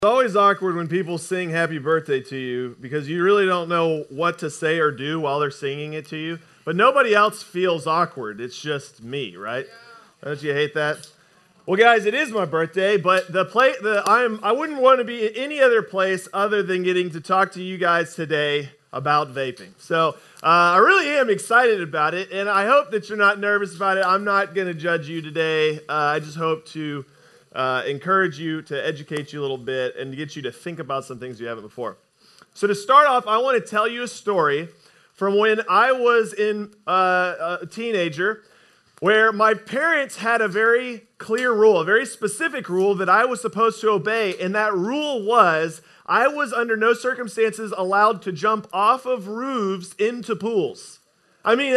It's always awkward when people sing happy birthday to you because you really don't know what to say or do while they're singing it to you. But nobody else feels awkward. It's just me, right? Don't you hate that? Well, guys, it is my birthday, but I wouldn't want to be in any other place other than getting to talk to you guys today about vaping. So I really am excited about it, and I hope that you're not nervous about it. I'm not going to judge you today. I just hope to encourage you, to educate you a little bit, and to get you to think about some things you haven't before. So to start off, I want to tell you a story from when I was a teenager, where my parents had a very clear rule, a very specific rule that I was supposed to obey, and that rule was I was under no circumstances allowed to jump off of roofs into pools. I mean,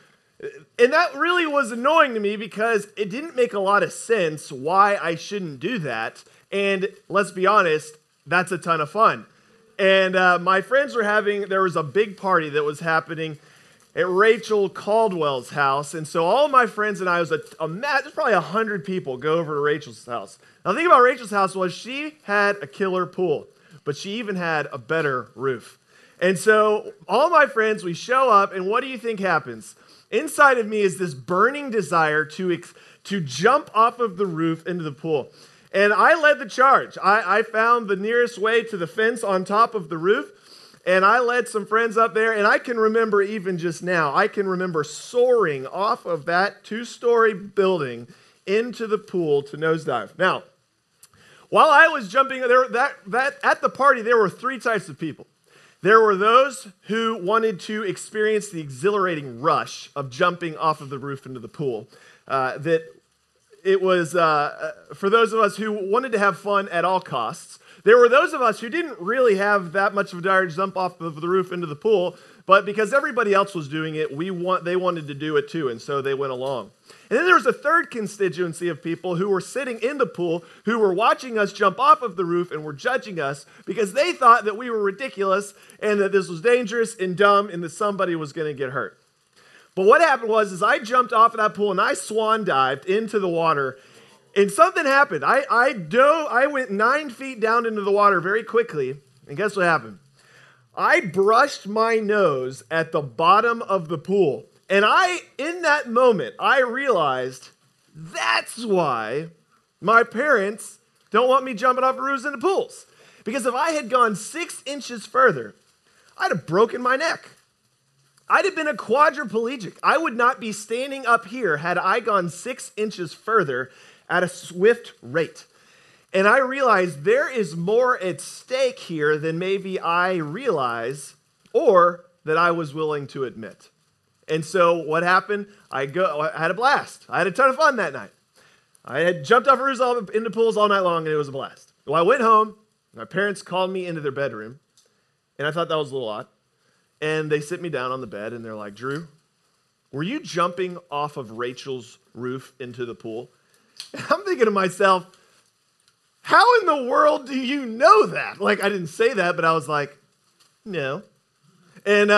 and that really was annoying to me because it didn't make a lot of sense why I shouldn't do that. And let's be honest, that's a ton of fun. And my friends there was a big party that was happening at Rachel Caldwell's house. And so all of my friends and I, there's probably 100 people go over to Rachel's house. Now the thing about Rachel's house was she had a killer pool, but she even had a better roof. And so all my friends, we show up, and what do you think happens? Inside of me is this burning desire to jump off of the roof into the pool. And I led the charge. I found the nearest way to the fence on top of the roof, and I led some friends up there, and I can remember even just now, I can remember soaring off of that 2-story building into the pool to nosedive. Now, while I was jumping, at the party, there were 3 types of people. There were those who wanted to experience the exhilarating rush of jumping off of the roof into the pool. That it was for those of us who wanted to have fun at all costs. There were those of us who didn't really have that much of a desire to jump off of the roof into the pool, but because everybody else was doing it, they wanted to do it too, and so they went along. And then there was a third constituency of people who were sitting in the pool, who were watching us jump off of the roof and were judging us because they thought that we were ridiculous and that this was dangerous and dumb and that somebody was going to get hurt. But what happened was I jumped off of that pool and I swan dived into the water, and something happened. I went 9 feet down into the water very quickly, and guess what happened? I brushed my nose at the bottom of the pool. And in that moment, I realized that's why my parents don't want me jumping off roofs into pools. Because if I had gone 6 inches further, I'd have broken my neck. I'd have been a quadriplegic. I would not be standing up here had I gone 6 inches further at a swift rate. And I realized there is more at stake here than maybe I realize or that I was willing to admit. And so what happened? I had a blast. I had a ton of fun that night. I had jumped off roofs into pools all night long, and it was a blast. Well, I went home. My parents called me into their bedroom, and I thought that was a little odd. And they sit me down on the bed, and they're like, "Drew, were you jumping off of Rachel's roof into the pool?" And I'm thinking to myself, how in the world do you know that? Like, I didn't say that, but I was like, no. And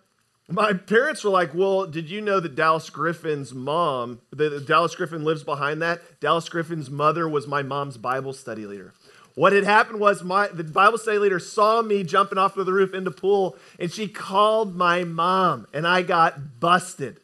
my parents were like, well, did you know that Dallas Griffin's mom, Dallas Griffin lives behind that? Dallas Griffin's mother was my mom's Bible study leader. What had happened was the Bible study leader saw me jumping off of the roof into the pool, and she called my mom, and I got busted.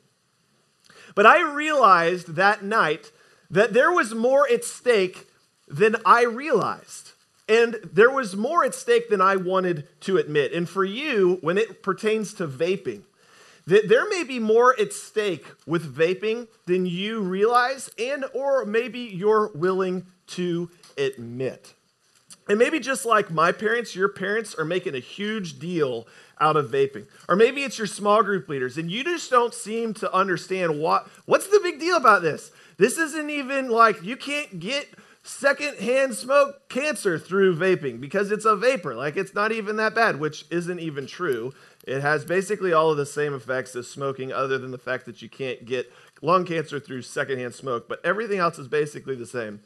But I realized that night that there was more at stake than I realized. And there was more at stake than I wanted to admit. And for you, when it pertains to vaping, there may be more at stake with vaping than you realize or maybe you're willing to admit. And maybe just like my parents, your parents are making a huge deal out of vaping. Or maybe it's your small group leaders, and you just don't seem to understand what's the big deal about this? This isn't even like you can't get secondhand smoke cancer through vaping because it's a vapor. Like, it's not even that bad, which isn't even true. It has basically all of the same effects as smoking, other than the fact that you can't get lung cancer through secondhand smoke, but everything else is basically the same.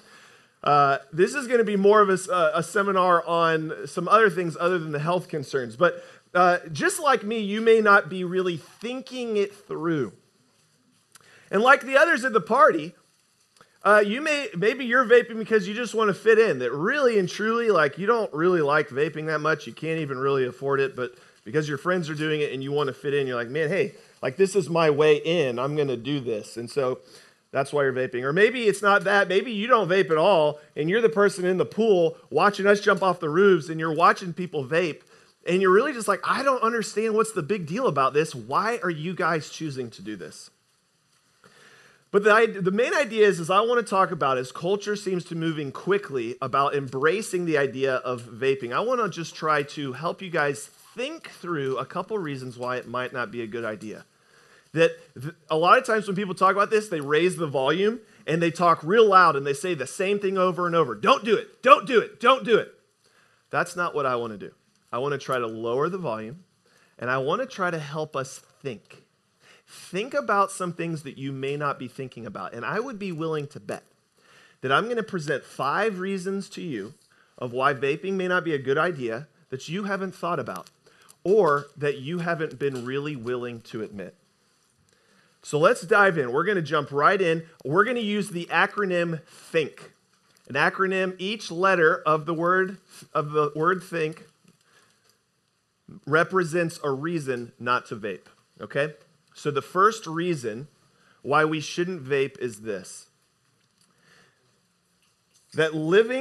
This is going to be more of a seminar on some other things other than the health concerns, but just like me, you may not be really thinking it through. And like the others at the party, Maybe you're vaping because you just want to fit in. That really and truly, like, you don't really like vaping that much. You can't even really afford it, but because your friends are doing it and you want to fit in, you're like, man, hey, like, this is my way in. I'm going to do this. And so that's why you're vaping. Or maybe it's not that. Maybe you don't vape at all, and you're the person in the pool watching us jump off the roofs, and you're watching people vape, and you're really just like, I don't understand what's the big deal about this. Why are you guys choosing to do this? But the main idea is I want to talk about, as culture seems to moving quickly about embracing the idea of vaping, I want to just try to help you guys think through a couple reasons why it might not be a good idea. That a lot of times when people talk about this, they raise the volume and they talk real loud and they say the same thing over and over. Don't do it, don't do it, don't do it. That's not what I want to do. I want to try to lower the volume, and I want to try to help us think. Think about some things that you may not be thinking about. And I would be willing to bet that I'm going to present 5 reasons to you of why vaping may not be a good idea that you haven't thought about or that you haven't been really willing to admit. So let's dive in. We're going to jump right in. We're going to use the acronym THINK. An acronym, each letter of the word think represents a reason not to vape, okay? So the first reason why we shouldn't vape is this. That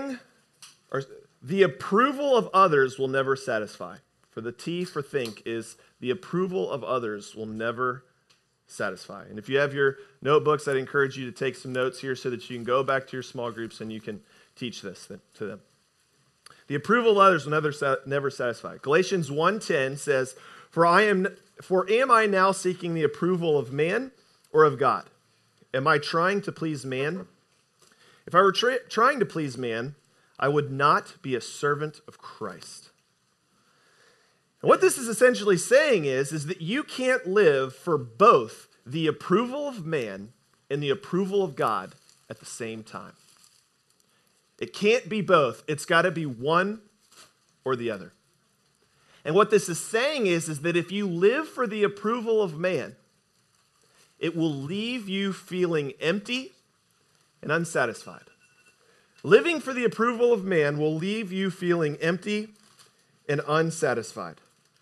the approval of others will never satisfy. For the T for think is the approval of others will never satisfy. And if you have your notebooks, I'd encourage you to take some notes here so that you can go back to your small groups and you can teach this to them. The approval of others will never satisfy. Galatians 1:10 says, For am I now seeking the approval of man or of God? Am I trying to please man? If I were trying to please man, I would not be a servant of Christ. And what this is essentially saying is that you can't live for both the approval of man and the approval of God at the same time. It can't be both. It's got to be one or the other. And what this is saying is that if you live for the approval of man, it will leave you feeling empty and unsatisfied. Living for the approval of man will leave you feeling empty and unsatisfied.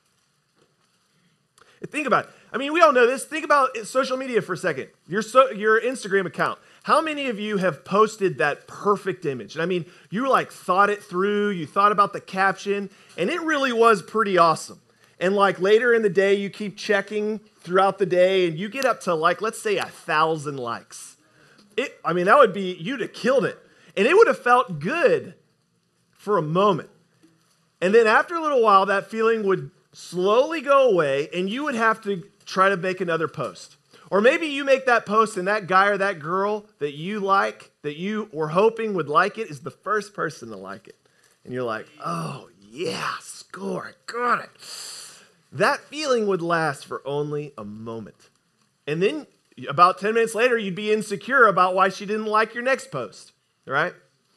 Think about it. I mean, we all know this. Think about social media for a second. Your Instagram account. How many of you have posted that perfect image? And I mean, you like thought it through, you thought about the caption, and it really was pretty awesome. And like later in the day, you keep checking throughout the day, and you get up to like, let's say 1,000 likes. That would be, you'd have killed it. And it would have felt good for a moment. And then after a little while, that feeling would slowly go away, and you would have to try to make another post. Or maybe you make that post and that guy or that girl that you like, that you were hoping would like it, is the first person to like it. And you're like, oh yeah, score, got it. That feeling would last for only a moment. And then about 10 minutes later, you'd be insecure about why she didn't like your next post, right?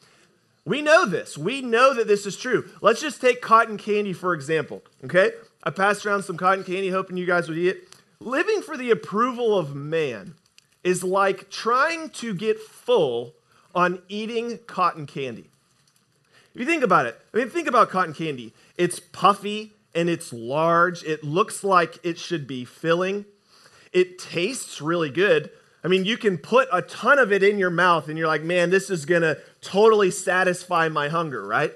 We know this. We know that this is true. Let's just take cotton candy, for example, okay? I passed around some cotton candy hoping you guys would eat it. Living for the approval of man is like trying to get full on eating cotton candy. If you think about it, think about cotton candy. It's puffy and it's large. It looks like it should be filling. It tastes really good. You can put a ton of it in your mouth and you're like, man, this is going to totally satisfy my hunger, right?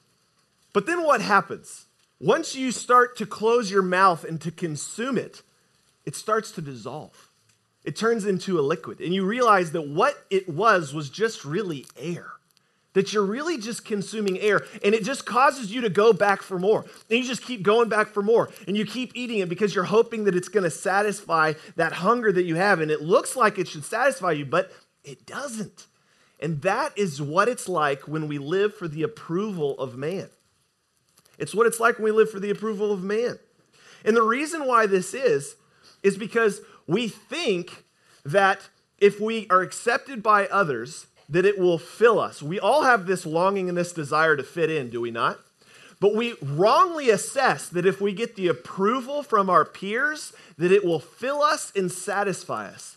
But then what happens? Once you start to close your mouth and to consume it, it starts to dissolve. It turns into a liquid. And you realize that what it was just really air. That you're really just consuming air. And it just causes you to go back for more. And you just keep going back for more. And you keep eating it because you're hoping that it's going to satisfy that hunger that you have. And it looks like it should satisfy you, but it doesn't. And that is what it's like when we live for the approval of man. It's what it's like when we live for the approval of man. And the reason why this is because we think that if we are accepted by others, that it will fill us. We all have this longing and this desire to fit in, do we not? But we wrongly assess that if we get the approval from our peers, that it will fill us and satisfy us.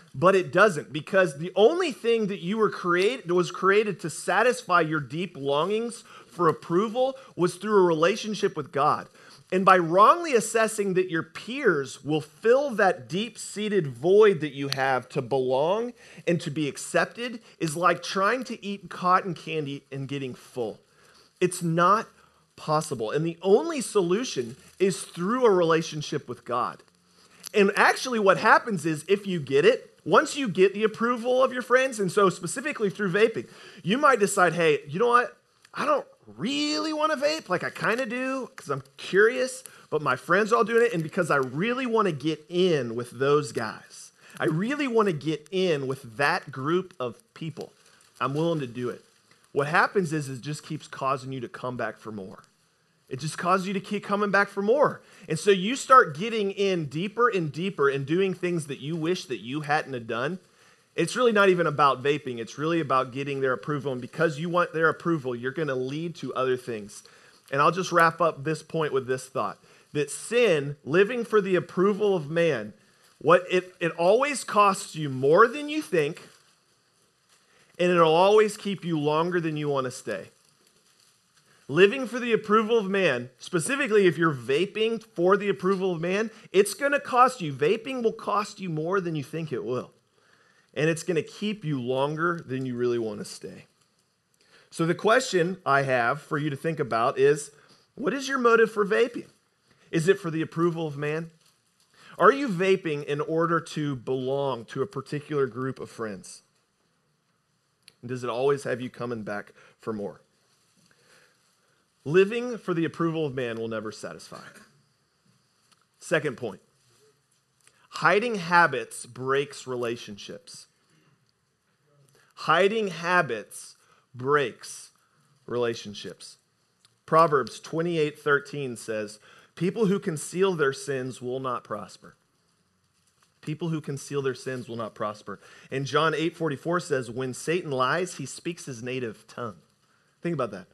but it doesn't, because the only thing that was created to satisfy your deep longings for approval was through a relationship with God. And by wrongly assessing that your peers will fill that deep-seated void that you have to belong and to be accepted is like trying to eat cotton candy and getting full. It's not possible. And the only solution is through a relationship with God. And actually what happens is, if you get it, once you get the approval of your friends, and so specifically through vaping, you might decide, hey, you know what? I don't really want to vape. Like, I kind of do because I'm curious, but my friends are all doing it, and because I really want to get in with those guys. I really want to get in with that group of people. I'm willing to do it. What happens is it just keeps causing you to come back for more. It just causes you to keep coming back for more. And so you start getting in deeper and deeper and doing things that you wish that you hadn't have done. It's really not even about vaping. It's really about getting their approval. And because you want their approval, you're going to lead to other things. And I'll just wrap up this point with this thought, that sin, living for the approval of man, it always costs you more than you think, and it'll always keep you longer than you want to stay. Living for the approval of man, specifically if you're vaping for the approval of man, it's going to cost you. Vaping will cost you more than you think it will. And it's going to keep you longer than you really want to stay. So the question I have for you to think about is, what is your motive for vaping? Is it for the approval of man? Are you vaping in order to belong to a particular group of friends? And does it always have you coming back for more? Living for the approval of man will never satisfy. Second point, hiding habits breaks relationships. Hiding habits breaks relationships. Proverbs 28:13 says, people who conceal their sins will not prosper. People who conceal their sins will not prosper. And John 8:44 says, when Satan lies, he speaks his native tongue. Think about that.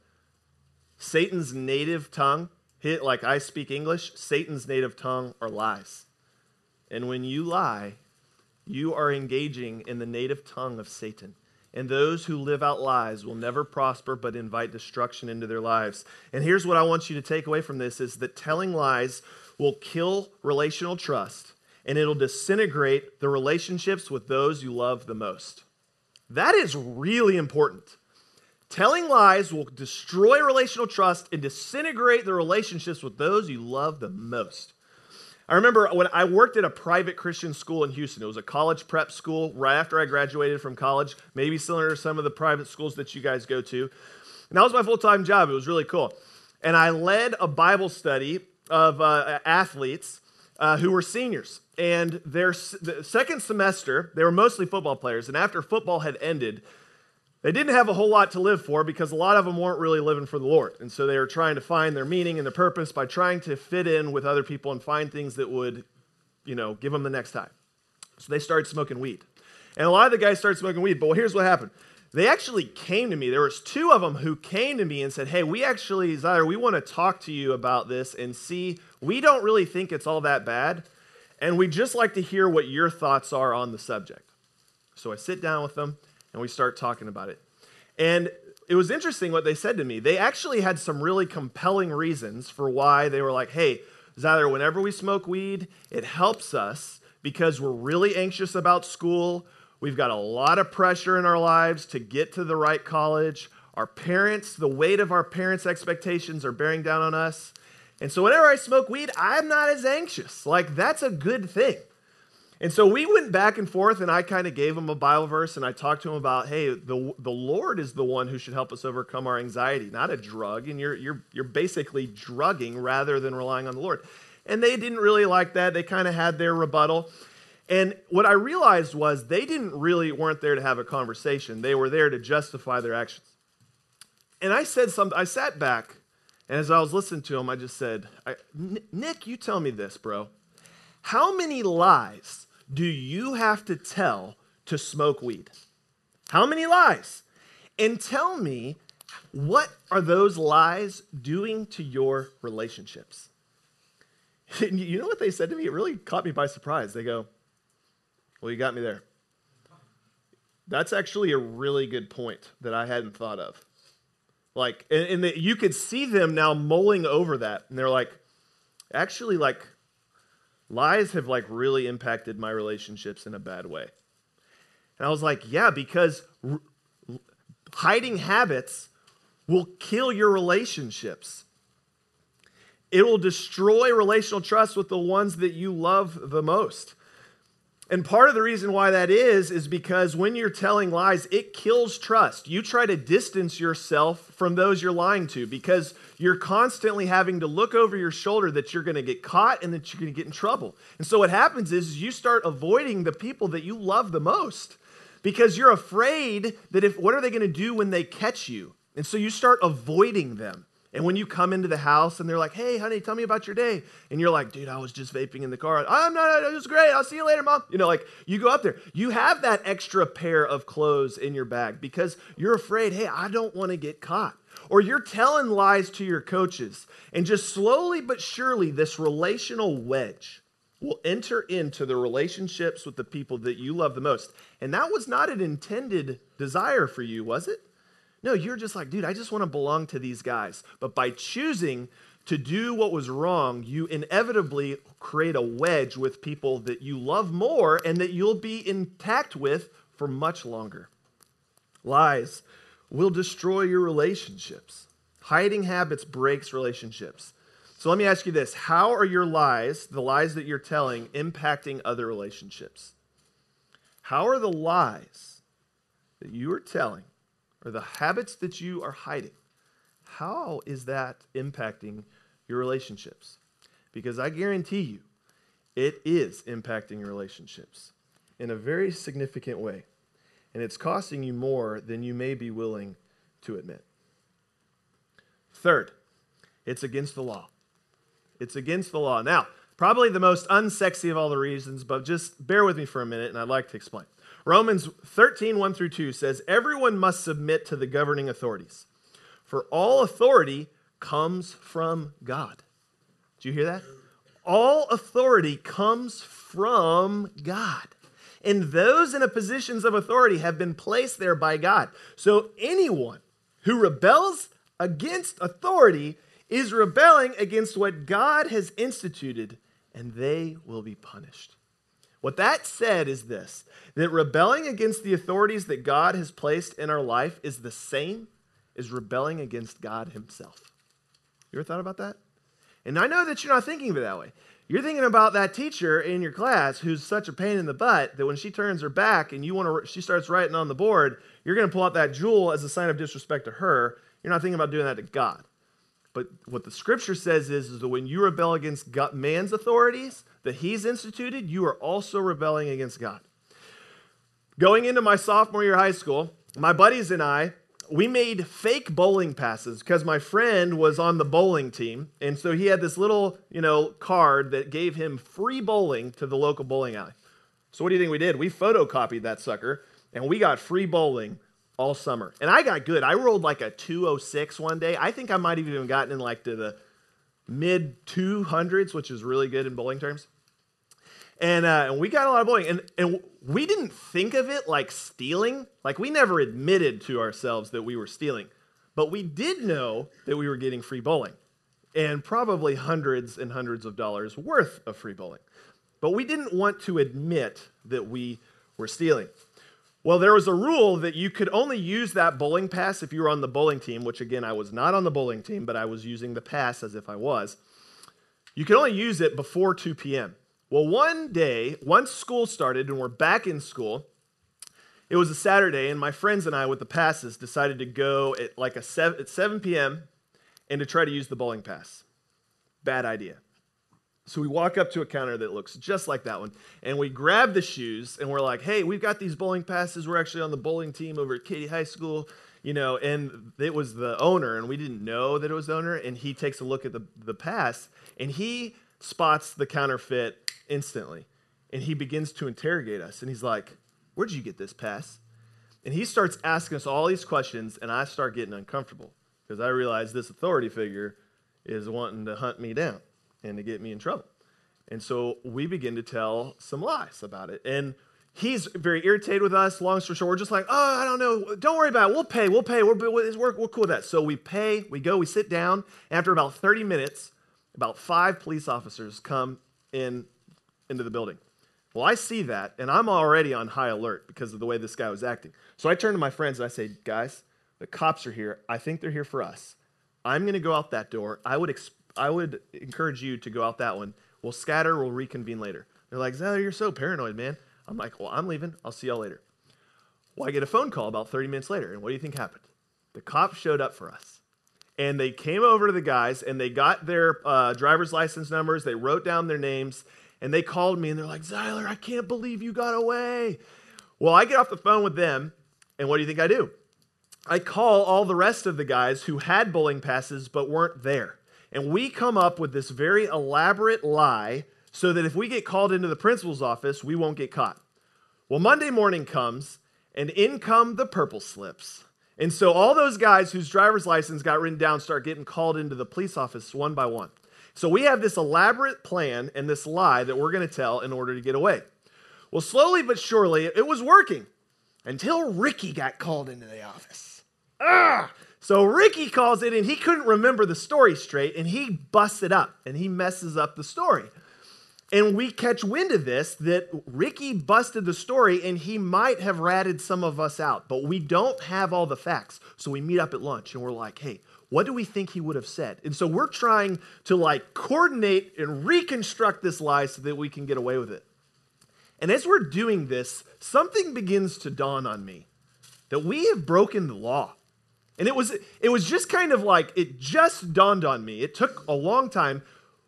Satan's native tongue, like I speak English, Satan's native tongue are lies. And when you lie, you are engaging in the native tongue of Satan. And those who live out lies will never prosper but invite destruction into their lives. And here's what I want you to take away from this is that telling lies will kill relational trust, and it'll disintegrate the relationships with those you love the most. That is really important. Telling lies will destroy relational trust and disintegrate the relationships with those you love the most. I remember when I worked at a private Christian school in Houston. It was a college prep school right after I graduated from college, maybe similar to some of the private schools that you guys go to. And that was my full-time job. It was really cool. And I led a Bible study of athletes who were seniors. And the second semester, they were mostly football players. And after football had ended, they didn't have a whole lot to live for because a lot of them weren't really living for the Lord. And so they were trying to find their meaning and their purpose by trying to fit in with other people and find things that would, give them the next time. So they started smoking weed. And a lot of the guys started smoking weed, but here's what happened. They actually came to me. There was two of them who came to me and said, hey, Zyler, we want to talk to you about this and see, we don't really think it's all that bad, and we'd just like to hear what your thoughts are on the subject. So I sit down with them, and we start talking about it. And it was interesting what they said to me. They actually had some really compelling reasons for why they were like, hey, Zyler, whenever we smoke weed, it helps us because we're really anxious about school. We've got a lot of pressure in our lives to get to the right college. Our parents, the weight of our parents' expectations are bearing down on us. And so whenever I smoke weed, I'm not as anxious. Like, that's a good thing. And so we went back and forth, and I kind of gave him a Bible verse, and I talked to him about, hey, the Lord is the one who should help us overcome our anxiety, not a drug, and you're basically drugging rather than relying on the Lord. And they didn't really like that. They kind of had their rebuttal. And what I realized was they weren't there to have a conversation. They were there to justify their actions. And I said something, I sat back, and as I was listening to him, I just said, Nick, you tell me this, bro. How many lies do you have to tell to smoke weed? How many lies? And tell me, what are those lies doing to your relationships? You know what they said to me? It really caught me by surprise. They go, well, you got me there. That's actually a really good point that I hadn't thought of. Like, and you could see them now mulling over that, and they're like, actually, like, lies have like really impacted my relationships in a bad way. And I was like, yeah, because hiding habits will kill your relationships. It will destroy relational trust with the ones that you love the most. And part of the reason why that is because when you're telling lies, it kills trust. You try to distance yourself from those you're lying to because you're constantly having to look over your shoulder that you're going to get caught and that you're going to get in trouble. And so what happens is you start avoiding the people that you love the most because you're afraid that what are they going to do when they catch you? And so you start avoiding them. And when you come into the house and they're like, hey, honey, tell me about your day. And you're like, dude, I was just vaping in the car. I'm not, it was great. I'll see you later, Mom. You know, like you go up there. You have that extra pair of clothes in your bag because you're afraid, hey, I don't want to get caught. Or you're telling lies to your coaches. And just slowly but surely, this relational wedge will enter into the relationships with the people that you love the most. And that was not an intended desire for you, was it? No, you're just like, dude, I just want to belong to these guys. But by choosing to do what was wrong, you inevitably create a wedge with people that you love more and that you'll be intact with for much longer. Lies will destroy your relationships. Hiding habits breaks relationships. So let me ask you this. How are your lies, the lies that you're telling, impacting other relationships? How are the lies that you are telling or the habits that you are hiding, how is that impacting your relationships? Because I guarantee you, it is impacting your relationships in a very significant way. And it's costing you more than you may be willing to admit. Third, it's against the law. It's against the law. Now, probably the most unsexy of all the reasons, but just bear with me for a minute and I'd like to explain. Romans 13, 1 through 2 says, everyone must submit to the governing authorities, for all authority comes from God. Did you hear that? All authority comes from God. And those in positions of authority have been placed there by God. So anyone who rebels against authority is rebelling against what God has instituted, and they will be punished. What that said is this, that rebelling against the authorities that God has placed in our life is the same as rebelling against God himself. You ever thought about that? And I know that you're not thinking of it that way. You're thinking about that teacher in your class who's such a pain in the butt that when she turns her back and she starts writing on the board, you're going to pull out that jewel as a sign of disrespect to her. You're not thinking about doing that to God. But what the scripture says is that when you rebel against man's authorities that he's instituted, you are also rebelling against God. Going into my sophomore year of high school, my buddies and I, we made fake bowling passes because my friend was on the bowling team. And so he had this little, card that gave him free bowling to the local bowling alley. So what do you think we did? We photocopied that sucker and we got free bowling all summer. And I got good. I rolled like a 206 one day. I think I might have even gotten in like to the mid 200s, which is really good in bowling terms. And we got a lot of bowling. And we didn't think of it like stealing. Like we never admitted to ourselves that we were stealing. But we did know that we were getting free bowling. And probably hundreds and hundreds of dollars worth of free bowling. But we didn't want to admit that we were stealing. Well, there was a rule that you could only use that bowling pass if you were on the bowling team, which again, I was not on the bowling team, but I was using the pass as if I was. You could only use it before 2 p.m. Well, one day, once school started and we're back in school, it was a Saturday, and my friends and I with the passes decided to go at like at 7 p.m. and to try to use the bowling pass. Bad idea. So we walk up to a counter that looks just like that one, and we grab the shoes, and we're like, hey, we've got these bowling passes. We're actually on the bowling team over at Katy High School, and it was the owner, and we didn't know that it was the owner, and he takes a look at the pass, and he spots the counterfeit instantly, and he begins to interrogate us, and he's like, where'd you get this pass? And he starts asking us all these questions, and I start getting uncomfortable, because I realize this authority figure is wanting to hunt me down and to get me in trouble. And so we begin to tell some lies about it. And he's very irritated with us. Long story short, we're just like, oh, I don't know. Don't worry about it. We'll pay. We're cool with that. So we pay, we go, we sit down. After about 30 minutes, about 5 police officers come into the building. Well, I see that, and I'm already on high alert because of the way this guy was acting. So I turn to my friends and I say, guys, the cops are here. I think they're here for us. I'm going to go out that door. I would encourage you to go out that one. We'll scatter. We'll reconvene later. They're like, Zeller, you're so paranoid, man. I'm like, well, I'm leaving. I'll see y'all later. Well, I get a phone call about 30 minutes later, and what do you think happened? The cops showed up for us, and they came over to the guys, and they got their driver's license numbers. They wrote down their names, and they called me, and they're like, Zeller, I can't believe you got away. Well, I get off the phone with them, and what do you think I do? I call all the rest of the guys who had bowling passes but weren't there. And we come up with this very elaborate lie so that if we get called into the principal's office, we won't get caught. Well, Monday morning comes, and in come the purple slips. And so all those guys whose driver's license got written down start getting called into the police office one by one. So we have this elaborate plan and this lie that we're going to tell in order to get away. Well, slowly but surely, it was working until Ricky got called into the office. So Ricky calls in, and he couldn't remember the story straight, and he busts it up, and he messes up the story. And we catch wind of this, that Ricky busted the story, and he might have ratted some of us out, but we don't have all the facts. So we meet up at lunch, and we're like, hey, what do we think he would have said? And so we're trying to coordinate and reconstruct this lie so that we can get away with it. And as we're doing this, something begins to dawn on me, that we have broken the law. And it was just kind of like, it just dawned on me. It took a long time.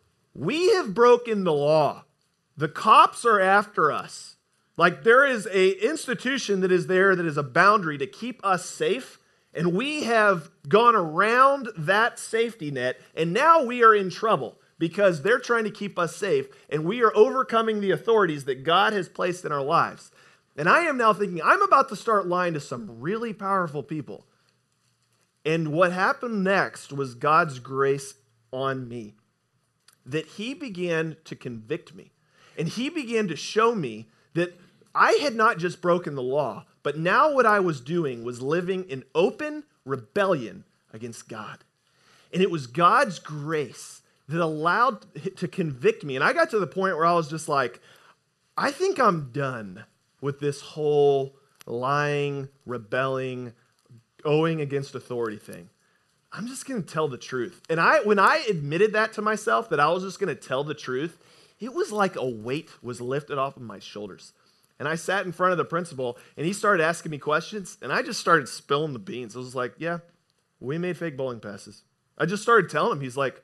We have broken the law. The cops are after us. Like, there is an institution that is there that is a boundary to keep us safe, and we have gone around that safety net, and now we are in trouble because they're trying to keep us safe, and we are overcoming the authorities that God has placed in our lives. And I am now thinking, I'm about to start lying to some really powerful people. And what happened next was God's grace on me, that he began to convict me. And he began to show me that I had not just broken the law, but now what I was doing was living in open rebellion against God. And it was God's grace that allowed to convict me. And I got to the point where I was just like, I think I'm done with this whole lying, rebelling, owing against authority thing. I'm just going to tell the truth. And when I admitted that to myself, that I was just going to tell the truth, it was like a weight was lifted off of my shoulders. And I sat in front of the principal, and he started asking me questions, and I just started spilling the beans. I was like, yeah, we made fake bowling passes. I just started telling him. He's like,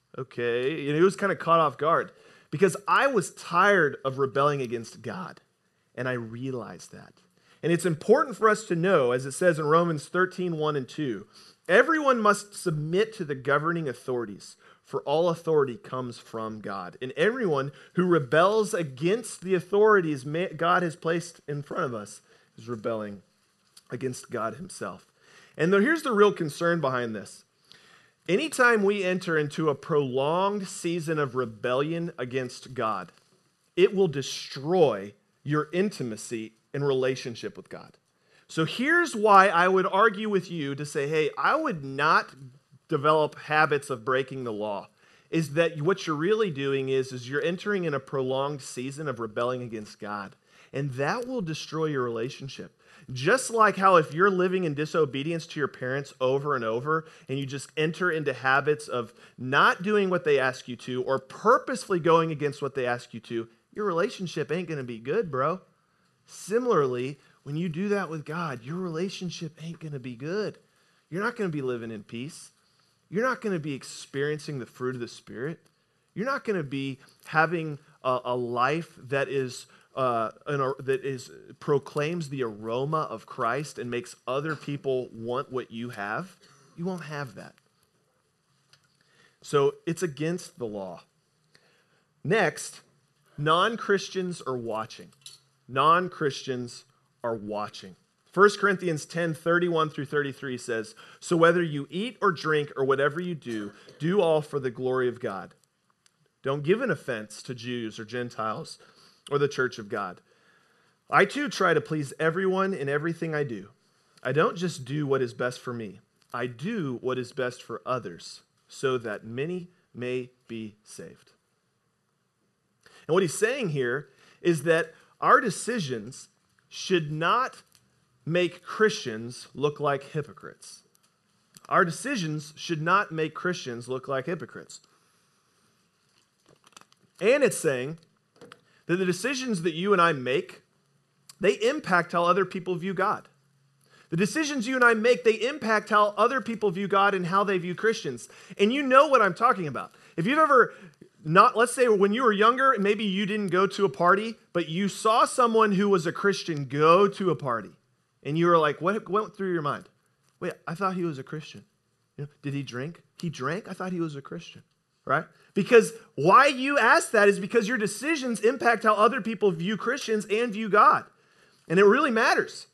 okay. And he was kind of caught off guard because I was tired of rebelling against God, and I realized that. And it's important for us to know, as it says in Romans 13:1 and 2, everyone must submit to the governing authorities, for all authority comes from God. And everyone who rebels against the authorities God has placed in front of us is rebelling against God himself. And here's the real concern behind this. Anytime we enter into a prolonged season of rebellion against God, it will destroy your intimacy and relationship with God. So here's why I would argue with you to say, hey, I would not develop habits of breaking the law. Is that what you're really doing is you're entering in a prolonged season of rebelling against God. And that will destroy your relationship. Just like how if you're living in disobedience to your parents over and over, and you just enter into habits of not doing what they ask you to, or purposefully going against what they ask you to, your relationship ain't going to be good, bro. Similarly, when you do that with God, your relationship ain't going to be good. You're not going to be living in peace. You're not going to be experiencing the fruit of the Spirit. You're not going to be having a life that proclaims the aroma of Christ and makes other people want what you have. You won't have that. So it's against the law. Next, non-Christians are watching. Non-Christians are watching. 1 Corinthians 10:31 through 33 says, so whether you eat or drink or whatever you do, do all for the glory of God. Don't give an offense to Jews or Gentiles or the church of God. I too try to please everyone in everything I do. I don't just do what is best for me. I do what is best for others so that many may be saved. And what he's saying here is that our decisions should not make Christians look like hypocrites. Our decisions should not make Christians look like hypocrites. And it's saying that the decisions that you and I make, they impact how other people view God. The decisions you and I make, they impact how other people view God and how they view Christians. And you know what I'm talking about. If you've ever let's say when you were younger, maybe you didn't go to a party, but you saw someone who was a Christian go to a party. And you were like, what went through your mind? Wait, I thought he was a Christian. Did he drink? He drank? I thought he was a Christian, right? Because why you ask that is because your decisions impact how other people view Christians and view God. And it really matters.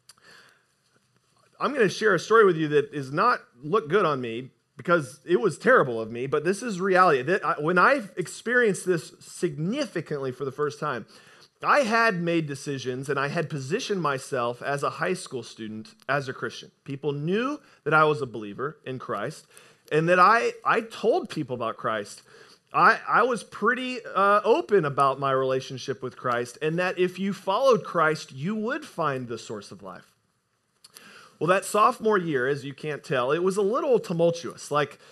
I'm going to share a story with you that is not look good on me because it was terrible of me, but this is reality. When I experienced this significantly for the first time, I had made decisions and I had positioned myself as a high school student as a Christian. People knew that I was a believer in Christ and that I told people about Christ. I was pretty open about my relationship with Christ and that if you followed Christ, you would find the source of life. Well, that sophomore year, as you can't tell, it was a little tumultuous.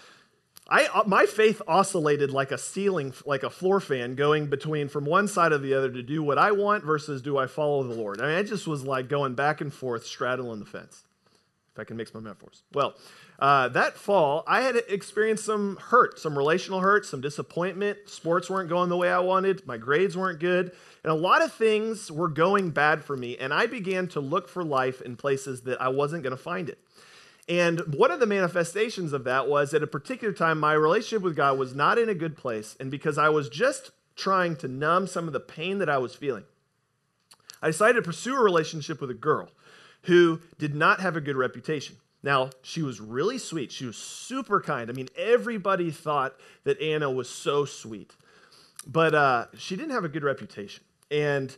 My faith oscillated like a ceiling, like a floor fan, going between from one side or the other to do what I want versus do I follow the Lord. I mean, it just was like going back and forth, straddling the fence, if I can mix my metaphors. Well, that fall, I had experienced some hurt, some relational hurt, some disappointment. Sports weren't going the way I wanted. My grades weren't good. And a lot of things were going bad for me. And I began to look for life in places that I wasn't going to find it. And one of the manifestations of that was at a particular time, my relationship with God was not in a good place. And because I was just trying to numb some of the pain that I was feeling, I decided to pursue a relationship with a girl who did not have a good reputation. Now, she was really sweet. She was super kind. I mean, everybody thought that Anna was so sweet. But she didn't have a good reputation. And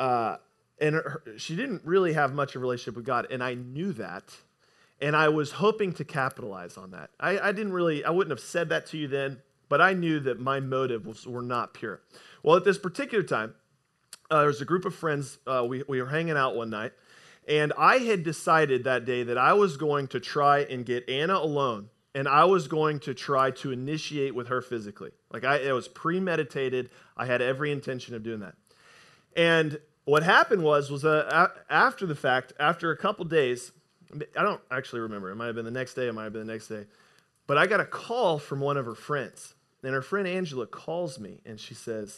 she didn't really have much of a relationship with God. And I knew that. And I was hoping to capitalize on that. I wouldn't have said that to you then, but I knew that my motives were not pure. Well, at this particular time, there was a group of friends. We were hanging out one night. And I had decided that day that I was going to try and get Anna alone. And I was going to try to initiate with her physically. It was premeditated. I had every intention of doing that. And what happened was after the fact, after a couple days, I don't actually remember. It might have been the next day. It might have been the next day. But I got a call from one of her friends. And her friend Angela calls me and she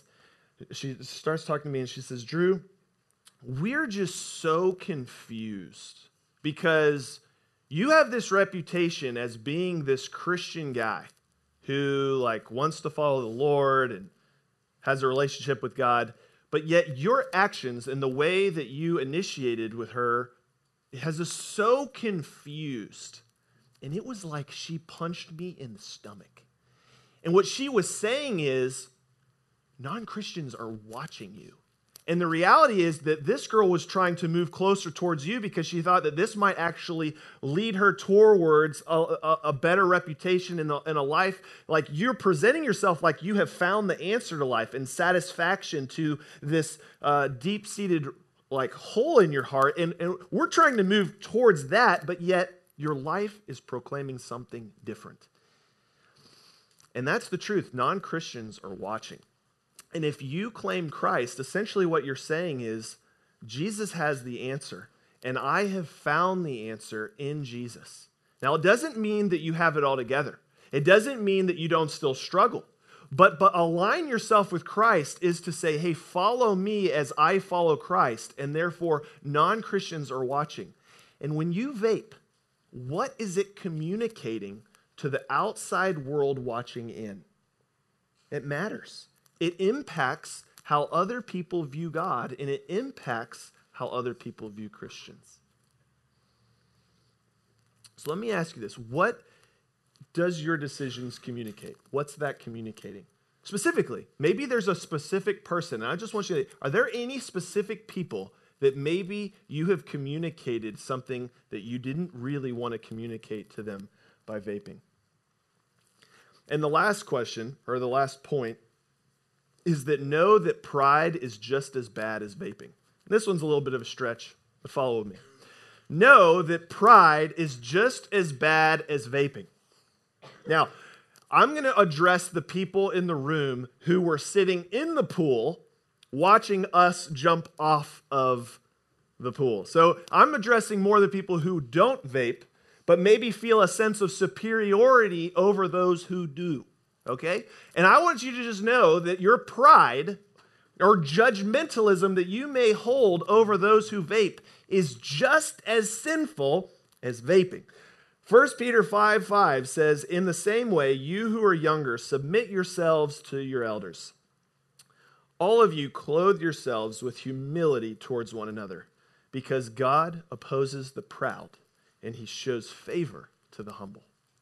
starts talking to me and she says, Drew, we're just so confused because you have this reputation as being this Christian guy who wants to follow the Lord and has a relationship with God, but yet your actions and the way that you initiated with her has us so confused. And it was like she punched me in the stomach. And what she was saying is, non-Christians are watching you. And the reality is that this girl was trying to move closer towards you because she thought that this might actually lead her towards a better reputation in a life. Like you're presenting yourself like you have found the answer to life and satisfaction to this deep-seated hole in your heart. And we're trying to move towards that, but yet your life is proclaiming something different. And that's the truth. Non-Christians are watching. And if you claim Christ, essentially what you're saying is, Jesus has the answer, and I have found the answer in Jesus. Now, it doesn't mean that you have it all together. It doesn't mean that you don't still struggle. But align yourself with Christ is to say, hey, follow me as I follow Christ, and therefore non-Christians are watching. And when you vape, what is it communicating to the outside world watching in? It matters. It impacts how other people view God, and it impacts how other people view Christians. So let me ask you this. What does your decisions communicate? What's that communicating? Specifically, maybe there's a specific person, and I just want you to, are there any specific people that maybe you have communicated something that you didn't really want to communicate to them by vaping. And the last question, or the last point, is that know that pride is just as bad as vaping. This one's a little bit of a stretch, but follow with me. Know that pride is just as bad as vaping. Now, I'm going to address the people in the room who were sitting in the pool watching us jump off of the pool. So I'm addressing more the people who don't vape, but maybe feel a sense of superiority over those who do, okay? And I want you to just know that your pride or judgmentalism that you may hold over those who vape is just as sinful as vaping. 1 Peter 5:5 says, "In the same way, you who are younger, submit yourselves to your elders. All of you clothe yourselves with humility towards one another, because God opposes the proud, and he shows favor to the humble."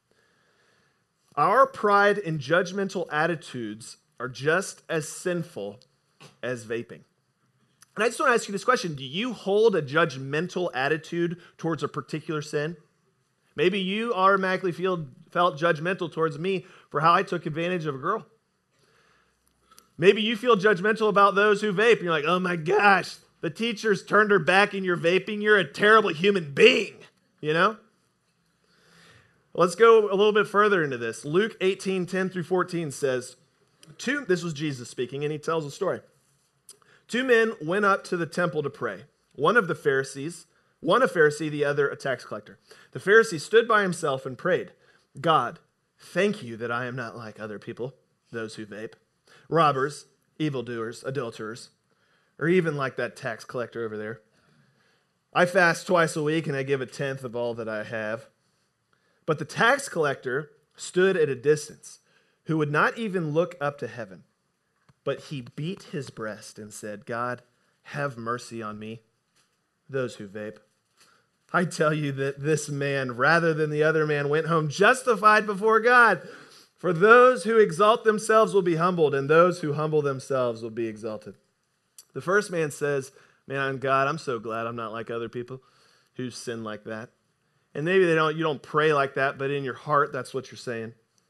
Our pride and judgmental attitudes are just as sinful as vaping. And I just want to ask you this question. Do you hold a judgmental attitude towards a particular sin? Maybe you automatically felt judgmental towards me for how I took advantage of a girl. Maybe you feel judgmental about those who vape. You're like, oh my gosh, the teacher's turned her back and you're vaping. You're a terrible human being, you know? Let's go a little bit further into this. Luke 18:10 through 14 says, this was Jesus speaking, and he tells a story. 2 men went up to the temple to pray. One a Pharisee, the other a tax collector. The Pharisee stood by himself and prayed, "God, thank you that I am not like other people, those who vape, robbers, evildoers, adulterers, or even like that tax collector over there. I fast twice a week and I give 1/10 of all that I have." But the tax collector stood at a distance, who would not even look up to heaven, but he beat his breast and said, "God, have mercy on me, those who vape." I tell you that this man, rather than the other man, went home justified before God. For those who exalt themselves will be humbled, and those who humble themselves will be exalted. The first man says, "Man, God, I'm so glad I'm not like other people who sin like that." And maybe you don't pray like that, but in your heart, that's what you're saying.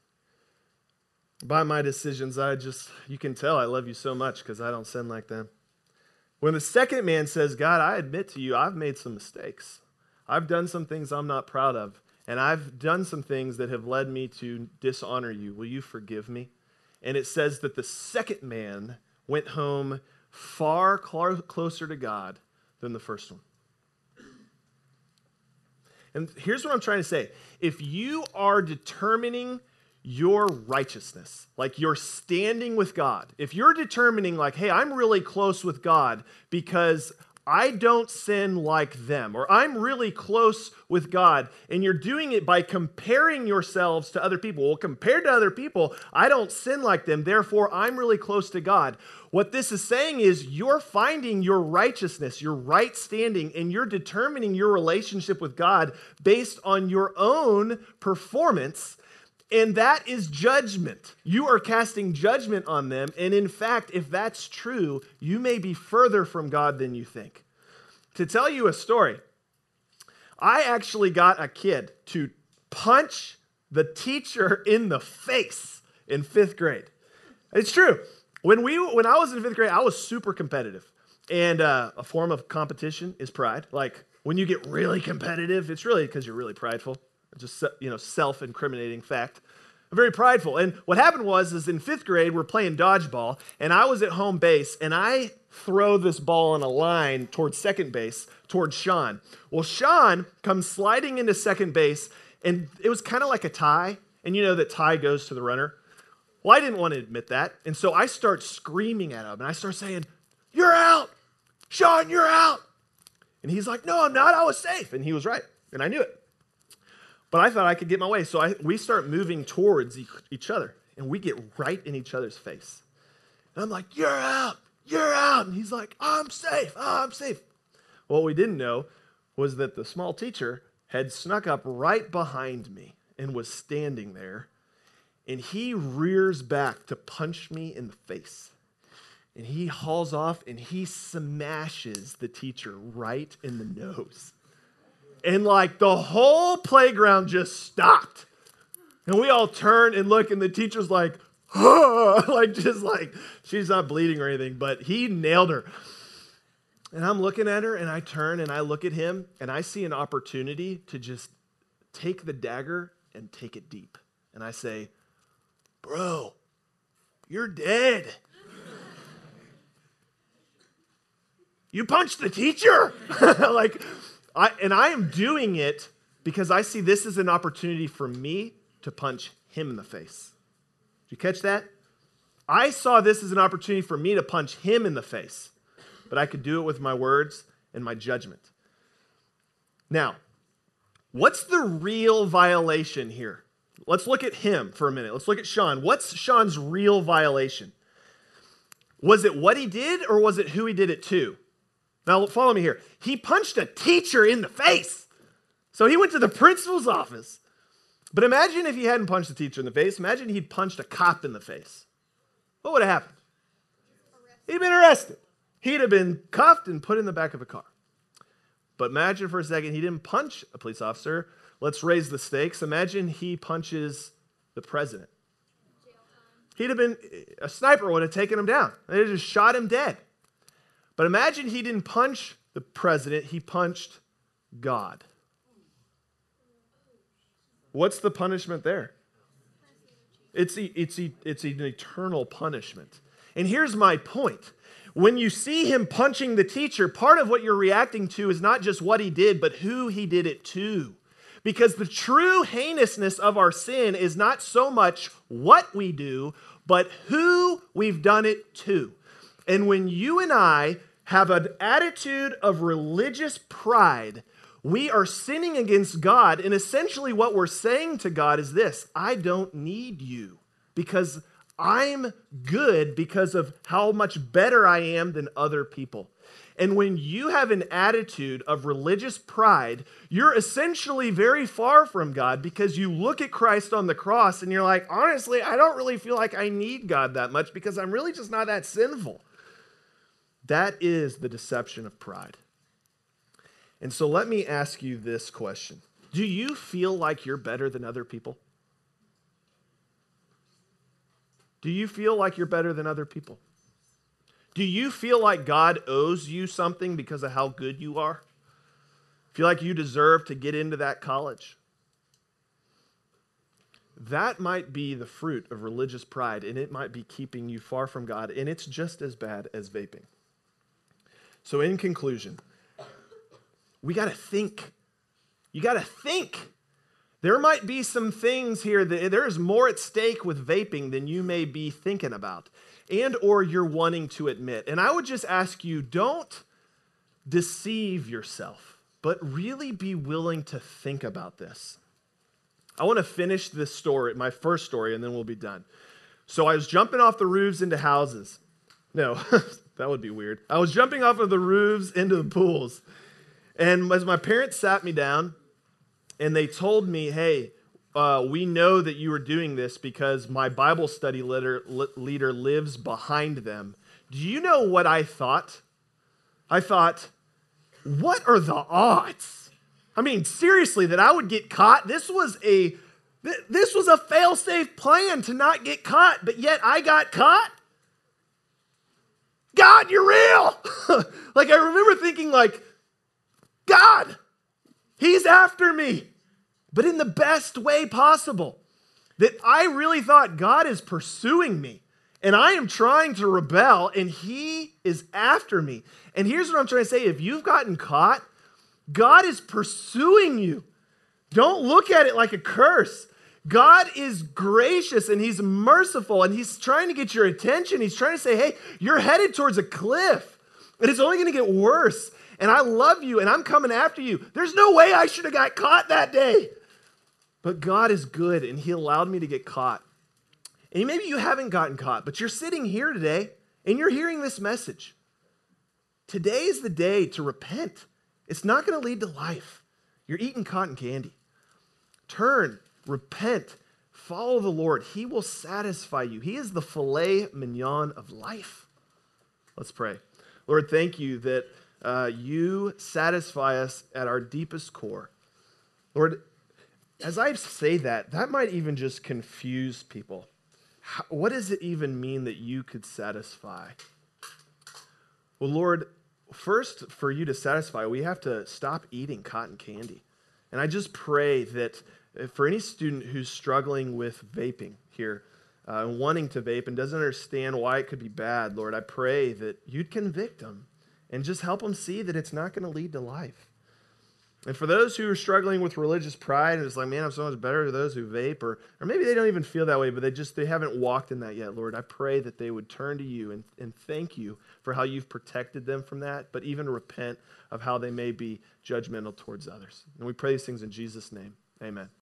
By my decisions, you can tell I love you so much because I don't sin like them. When the second man says, "God, I admit to you, I've made some mistakes. I've done some things I'm not proud of, and I've done some things that have led me to dishonor you. Will you forgive me?" And it says that the second man went home far closer to God than the first one. And here's what I'm trying to say. If you are determining your righteousness, like you're standing with God, if you're determining like, hey, I'm really close with God because I don't sin like them, or I'm really close with God, and you're doing it by comparing yourselves to other people. Well, compared to other people, I don't sin like them, therefore I'm really close to God. What this is saying is you're finding your righteousness, your right standing, and you're determining your relationship with God based on your own performance. And that is judgment. You are casting judgment on them. And in fact, if that's true, you may be further from God than you think. To tell you a story, I actually got a kid to punch the teacher in the face in 5th grade. It's true. When I was in 5th grade, I was super competitive. And a form of competition is pride. Like when you get really competitive, it's really because you're really prideful. Just, self-incriminating fact. I'm very prideful. And what happened is in 5th grade, we're playing dodgeball, and I was at home base, and I throw this ball on a line towards second base, towards Sean. Well, Sean comes sliding into second base, and it was kind of like a tie, and you know that tie goes to the runner. Well, I didn't want to admit that, and so I start screaming at him, and I start saying, "You're out! Sean, you're out!" And he's like, "No, I'm not. I was safe." And he was right, and I knew it. But I thought I could get my way, so we start moving towards each other, and we get right in each other's face. And I'm like, "You're out! You're out!" And he's like, I'm safe! I'm safe!" Well, what we didn't know was that the small teacher had snuck up right behind me and was standing there, and he rears back to punch me in the face. And he hauls off and he smashes the teacher right in the nose. And like the whole playground just stopped. And we all turn and look, and the teacher's like, like just like, she's not bleeding or anything, but he nailed her. And I'm looking at her, and I turn and I look at him, and I see an opportunity to just take the dagger and take it deep. And I say, bro, you're dead. You punched the teacher. I am doing it because I see this as an opportunity for me to punch him in the face. Did you catch that? I saw this as an opportunity for me to punch him in the face, but I could do it with my words and my judgment. Now, what's the real violation here? Let's look at him for a minute. Let's look at Sean. What's Sean's real violation? Was it what he did, or was it who he did it to? Now, follow me here. He punched a teacher in the face. So he went to the principal's office. But imagine if he hadn't punched the teacher in the face. Imagine he'd punched a cop in the face. What would have happened? He'd been arrested. He'd have been cuffed and put in the back of a car. But imagine for a second he didn't punch a police officer. Let's raise the stakes. Imagine he punches the president. He'd have been, a sniper would have taken him down. They'd have just shot him dead. But imagine he didn't punch the president, he punched God. What's the punishment there? It's an eternal punishment. And here's my point. When you see him punching the teacher, part of what you're reacting to is not just what he did, but who he did it to. Because the true heinousness of our sin is not so much what we do, but who we've done it to. And when you and I have an attitude of religious pride, we are sinning against God. And essentially what we're saying to God is this: I don't need you because I'm good because of how much better I am than other people. And when you have an attitude of religious pride, you're essentially very far from God because you look at Christ on the cross and you're like, honestly, I don't really feel like I need God that much because I'm really just not that sinful. That is the deception of pride. And so let me ask you this question. Do you feel like you're better than other people? Do you feel like you're better than other people? Do you feel like God owes you something because of how good you are? Feel like you deserve to get into that college? That might be the fruit of religious pride, and it might be keeping you far from God, and it's just as bad as vaping. So in conclusion, we got to think. You got to think. There might be some things here that there is more at stake with vaping than you may be thinking about and or you're wanting to admit. And I would just ask you, don't deceive yourself, but really be willing to think about this. I want to finish this story, my first story, and then we'll be done. So I was jumping off the roofs into houses. No, that would be weird. I was jumping off of the roofs into the pools. And as my parents sat me down and they told me, hey, we know that you were doing this because my Bible study leader lives behind them. Do you know what I thought? I thought, what are the odds? I mean, seriously, that I would get caught? This was a fail-safe plan to not get caught, but yet I got caught? God, you're real. Like, I remember thinking, like, God, he's after me, but in the best way possible. That I really thought God is pursuing me, and I am trying to rebel, and he is after me. And here's what I'm trying to say. If you've gotten caught, God is pursuing you. Don't look at it like a curse. God is gracious and he's merciful and he's trying to get your attention. He's trying to say, hey, you're headed towards a cliff and it's only going to get worse. And I love you and I'm coming after you. There's no way I should have got caught that day. But God is good and he allowed me to get caught. And maybe you haven't gotten caught, but you're sitting here today and you're hearing this message. Today is the day to repent. It's not going to lead to life. You're eating cotton candy. Turn. Repent, follow the Lord. He will satisfy you. He is the filet mignon of life. Let's pray. Lord, thank you that you satisfy us at our deepest core. Lord, as I say that, that might even just confuse people. What does it even mean that you could satisfy? Well, Lord, first, for you to satisfy, we have to stop eating cotton candy. And I just pray that for any student who's struggling with vaping here, and wanting to vape and doesn't understand why it could be bad, Lord, I pray that you'd convict them and just help them see that it's not going to lead to life. And for those who are struggling with religious pride, and it's like, man, I'm so much better than those who vape, or maybe they don't even feel that way, but they haven't walked in that yet, Lord. I pray that they would turn to you and thank you for how you've protected them from that, but even repent of how they may be judgmental towards others. And we pray these things in Jesus' name. Amen.